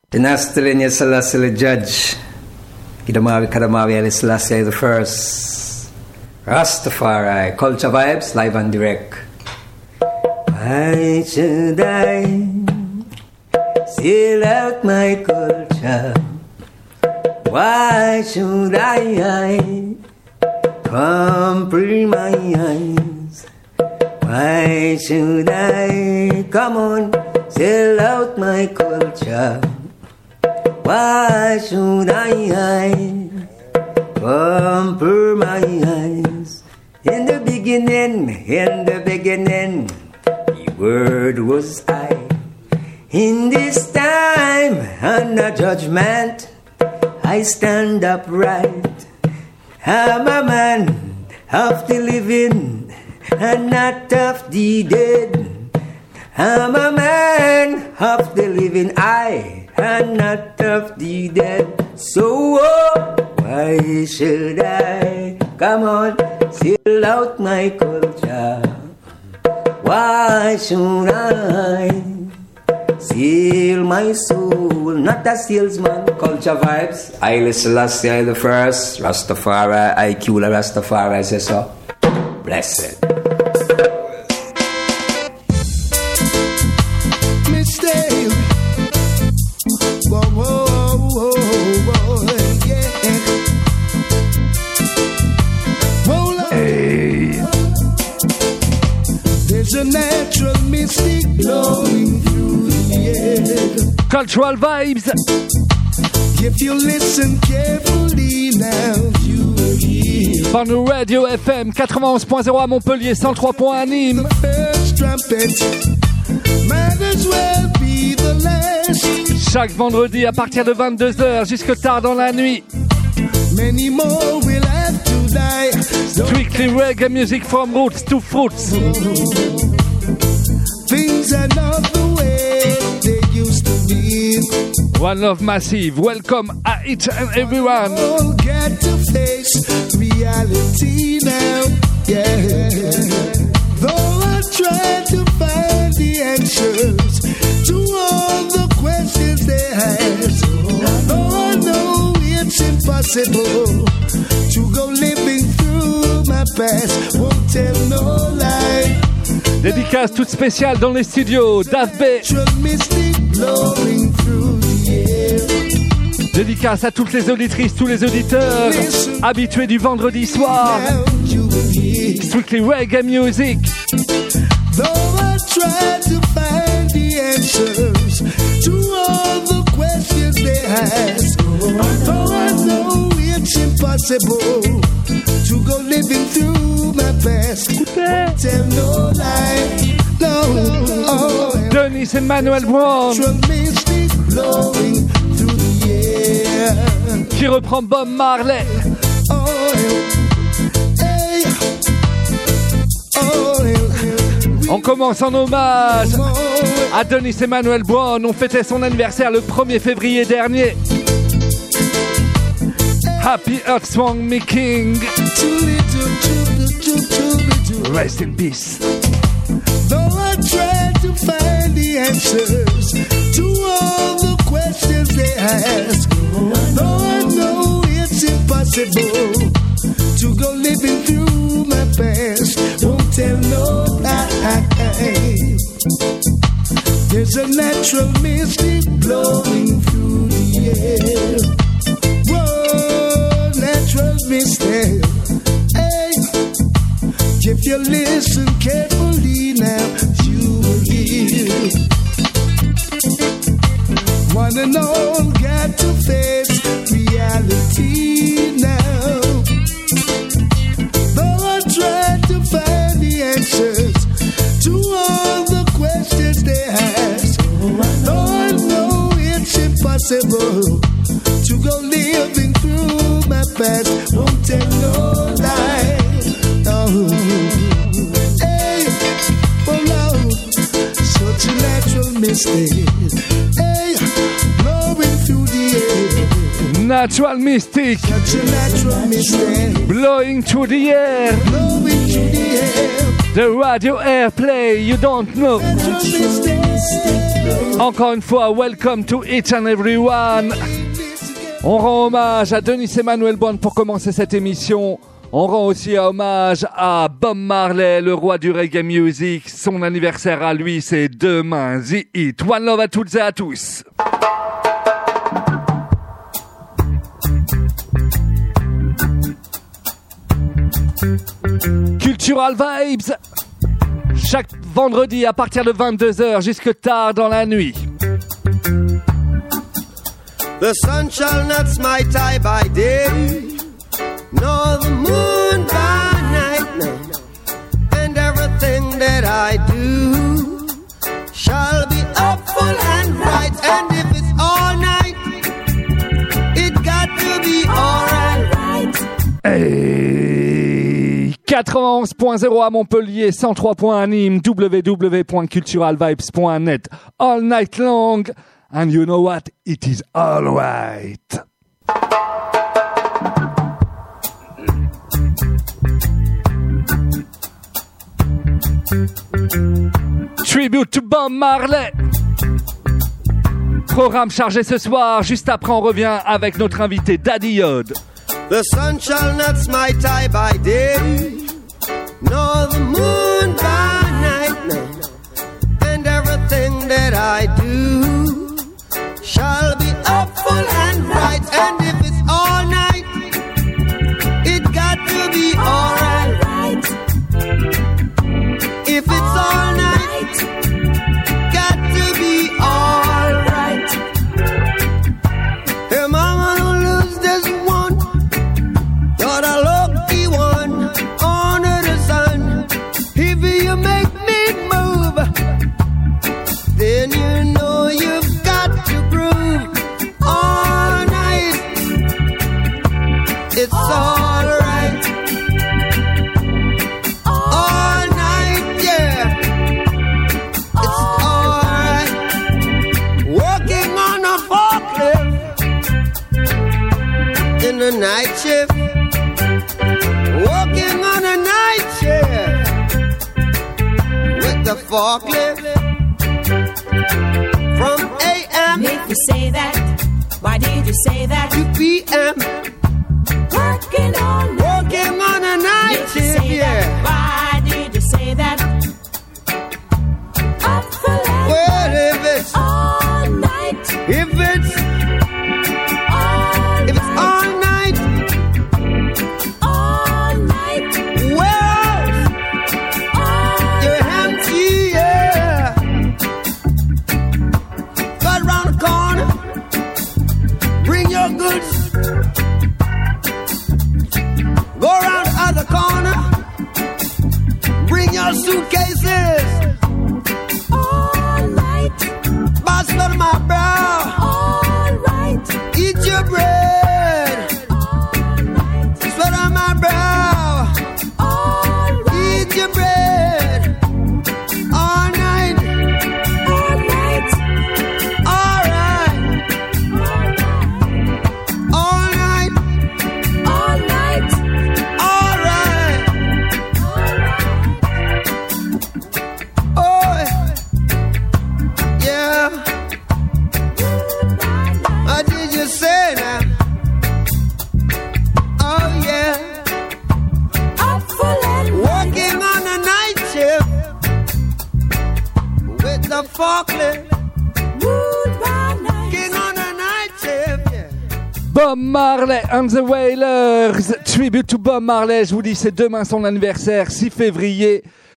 Dinastilinya Selassie the Judge, Kidamawi Kadamawi Ali Selassie the First, Rastafari, Culture Vibes, live and direct. Why should I seal out my culture? Why should I compromise? Why should I, come on, sell out my culture? Why should I compromise? In the beginning, the word was I. In this time, under judgment, I stand upright. I'm a man of the living and not of the dead. I'm a man of the living, and not of the dead. So why should I, come on, seal out my culture? Why should I seal my soul? Not a salesman. Culture Vibes, Haile Selassie the First, Rastafari, IQ la Rastafari, say so. Blessed. A natural mystic blowing through the air. Cultural Vibes. If you listen carefully now, you will hear. Fun Radio FM 91.0 à Montpellier, 103.1 à Nîmes. The first trumpet might as well be the last. Chaque vendredi à partir de 22h jusque tard dans la nuit. Many more will have to die. Strictly reggae music from roots to fruits. Things are not the way they used to be. One Love Massive, welcome at each and everyone. All got to face reality now, yeah. Though I try to find the answers to all the questions they ask, though I know it's impossible to go living through my past, won't tell no lie. Dédicace toute spéciale dans les studios Dave B. Dédicace à toutes les auditrices, tous les auditeurs habitués du vendredi soir. Strictly reggae music. Though I try to find the answers to all the questions they ask, though I know it's impossible to go living through my past, tell no lie, no. Oh, Denis Emmanuel Brown qui reprend Bob Marley. On commence en hommage à Denis Emmanuel Brown. On fêtait son anniversaire le 1er février dernier. Happy Earth Song Me King. Rest in peace. Though I try to find the answers to all the questions they ask, though I know it's impossible to go living through my past, won't tell no lie. There's a natural mystic blowing through the air. Whoa, natural mystic. Hey, if you listen carefully now, you will hear. One and all got to face reality now. Though I try to find the answers to all the questions they ask, though I know it's impossible to go living through my past, won't tell no lie. Oh, hey, oh Lord, such a natural mistake. Hey, blowing through the air. Natural Mystic. Such a natural mistake. Blowing through the air. Blowing through the air. The radio airplay, you don't know. Encore une fois, welcome to each and everyone. On rend hommage à Denis Emmanuel Bond pour commencer cette émission. On rend aussi hommage à Bob Marley, le roi du reggae music. Son anniversaire à lui, c'est demain. The Hit. One love à toutes et à tous. Cultural Vibes, chaque vendredi à partir de 22h jusque tard dans la nuit. The sun shall not smite I by day, nor the moon by night, no. And everything that I do shall be up full and right. And if it's all night, it got to be alright. Hey, 91.0 à Montpellier, 103.1 à Nîmes, www.culturalvibes.net, all night long. And you know what? It is all right. Tribute to Bob Marley. Programme chargé ce soir. Juste après, on revient avec notre invité Daddy Yod. The sun shall not smite I by day, nor the moon by night, no. And everything that I do shall be up full and right. And if it's all night, it got to be alright. If it's all night, got to be alright. Hey mama, don't lose this one. You're the lucky one under the sun. If you make me move, then you know you've got to groove all night. It's all right. All night, yeah. It's all right. Working on a forklift in the night shift. Working on a night shift with the forklift. From AM If you say that, why did you say that? to PM, Working on working on a night If you shift, say that, yeah. why did you say that? Up for land Well, if it's all night, all night, well, you're empty, yeah. Cut round the corner, bring your goods. Go around the other corner, bring your suitcases. all night, Boss under my brow, all right, eat your bread. Sweat on my brow, all right, eat your bread. All night, all night, all right. All night, all night, all right. Oh, yeah. What did you say now? Oh, yeah. up for land Working on a night shift with the forklift. goodbye night. Working on a night shift, yeah. Bob Marley and the Wailers. Tribute to Bob Marley. Je vous dis, c'est demain son anniversaire, 6 février.